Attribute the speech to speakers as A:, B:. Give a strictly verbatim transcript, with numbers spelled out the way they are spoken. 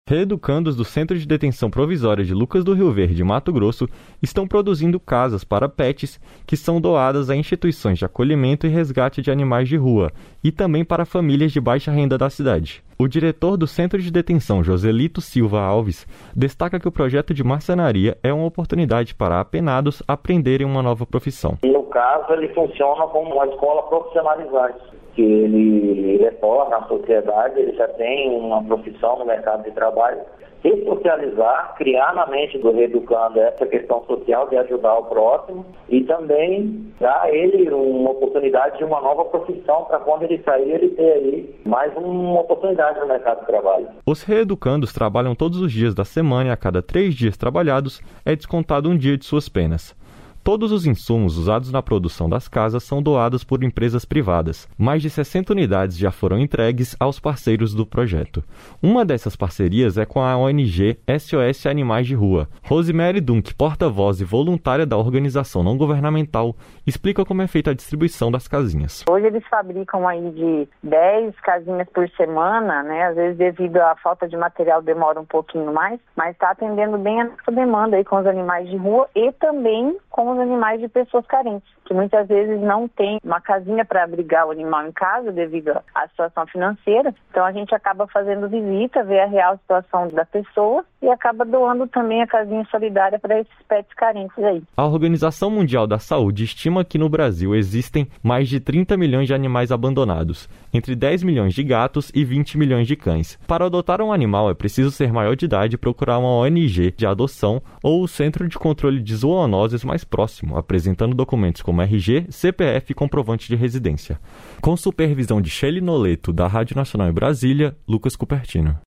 A: Reeducandos do Centro de Detenção Provisória de Lucas do Rio Verde, Mato Grosso, estão produzindo casas para pets que são doadas a instituições de acolhimento e resgate de animais de rua e também para famílias de baixa renda da cidade. O diretor do Centro de Detenção, Joselito Silva Alves, destaca que o projeto de marcenaria é uma oportunidade para apenados aprenderem uma nova profissão.
B: No caso, ele funciona como uma escola profissionalizante, que ele retorna à sociedade, ele já tem uma profissão no mercado de trabalho. Ressocializar, criar na mente do reeducando essa questão social de ajudar o próximo e também dar a ele uma oportunidade de uma nova profissão para quando ele sair, ele ter aí mais uma oportunidade no mercado de trabalho.
A: Os reeducandos trabalham todos os dias da semana e a cada três dias trabalhados é descontado um dia de suas penas. Todos os insumos usados na produção das casas são doados por empresas privadas. Mais de sessenta unidades já foram entregues aos parceiros do projeto. Uma dessas parcerias é com a O N G S O S Animais de Rua. Rosemary Dunk, porta-voz e voluntária da organização não governamental, explica como é feita a distribuição das casinhas.
C: Hoje eles fabricam aí de dez casinhas por semana, né? Às vezes devido à falta de material demora um pouquinho mais, mas está atendendo bem a nossa demanda aí com os animais de rua e também com os animais de pessoas carentes, que muitas vezes não tem uma casinha para abrigar o animal em casa devido à situação financeira. Então a gente acaba fazendo visita, ver a real situação da pessoa e acaba doando também a casinha solidária para esses pets carentes aí.
A: A Organização Mundial da Saúde estima que no Brasil existem mais de trinta milhões de animais abandonados, entre dez milhões de gatos e vinte milhões de cães. Para adotar um animal é preciso ser maior de idade e procurar uma O N G de adoção ou o Centro de Controle de Zoonoses mais próximo, apresentando documentos como R G, C P F e comprovante de residência. Com supervisão de Shelly Noleto, da Rádio Nacional em Brasília, Lucas Cupertino.